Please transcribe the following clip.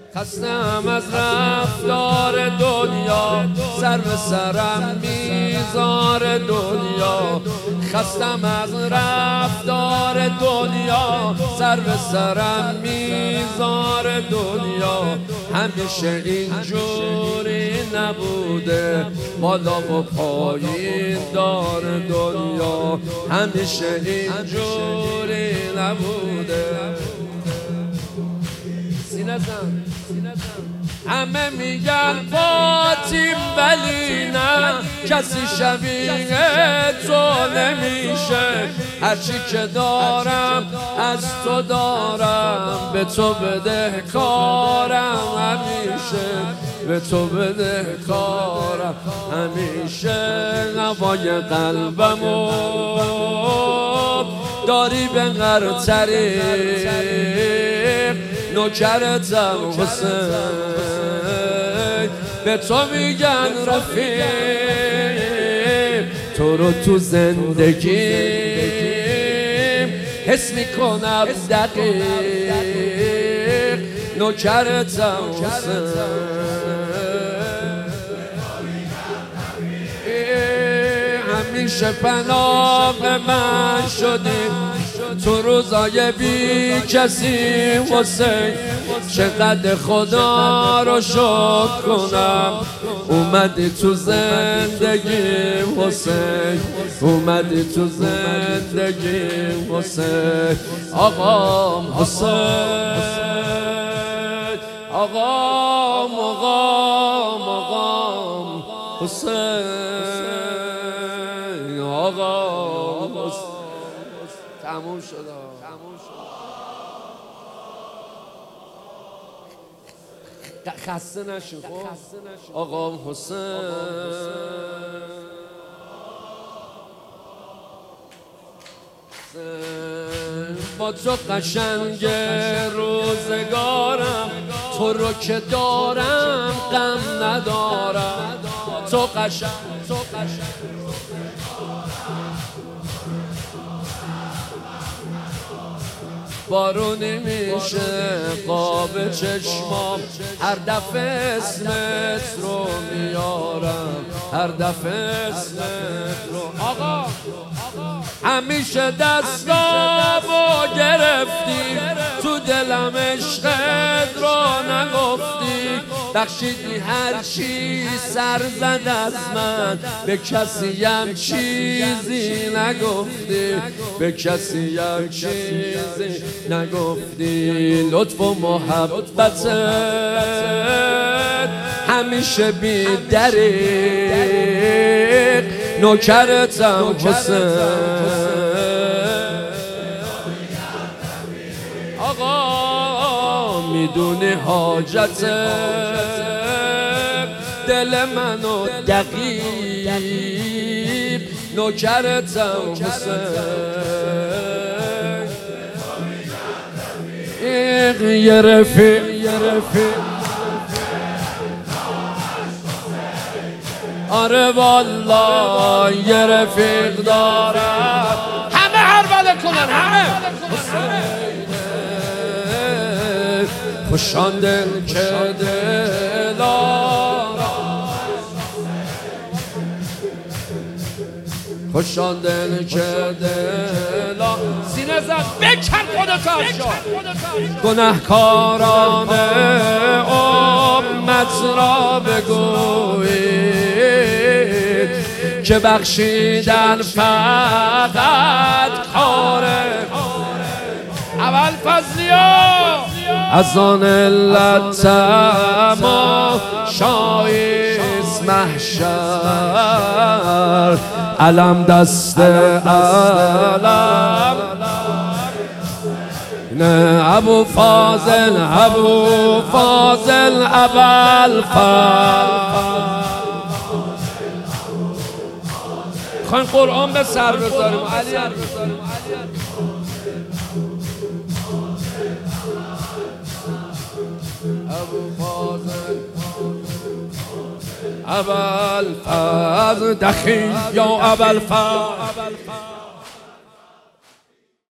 خستم از رفتار دنیا، سر به سرم میذاره دنیا. خستم از رفتار دنیا، سر به سرم میذاره دنیا. همیشه اینجوری نبوده، بالا و پایین داره دنیا. همیشه اینجوری نبوده. همه میگن فاتیم ولی نه، کسی شبیه تو نمیشه. هرچی که دارم از تو دارم، به تو بده کارم همیشه. به تو بده کارم همیشه. نوای قلبمو داری به غرطری، نوکرتم حسین، به تو میگن رفیق. تو رو تو زندگی حس میکنم دقیق، نوکرتم حسین. همیشه پناه من شدی تو روزای بی کسی حسین. چقدر خدا رو شکر کنم، اومدی تو زندگی حسین. اومدی تو زندگی حسین. آقام حسین، آقام آقام آقام حسین، آقام حسین. تموم شد. خسته نشو آقام حسین. با تو قشنگ روزگارم، تو رو که دارم غم ندارم. تو قشنگ بارونی میشه قاب چشمام، هر دفعه اسمت رو میارم، هر دفعه اسمت رو. آقا همیشه دستامو گرفتی، تو دلم عشقت رو نگفتی. بخشیدی هر چی سر زد از من، به کسی هم چیزی نگفتی، به کسی هم چیزی نگفتی. لطف و محبتت همیشه بی دریغ، نوکرتم حسین. آقا میدونی حاجت دل منو دقیق، نوکرتم حسین. یه رفیق آره والا یه رفیق دارم. همه هربله کنن، همه خوشان دل که دلارم، خوشان دل که دلارم. سینه زد بکن خودتو از جا. گنهکاران امت را بگویید که بخشیدن فقط کاره. اول فضلیا از آن علت تماشاییست محشر، علم دست علم. نه ابو فاضل ابو فاضل ابوالفضل. خواهیم قرآن به سر بذاریم. علی ابو فاضل ابوالفضل دخیل یا ابوالفضل.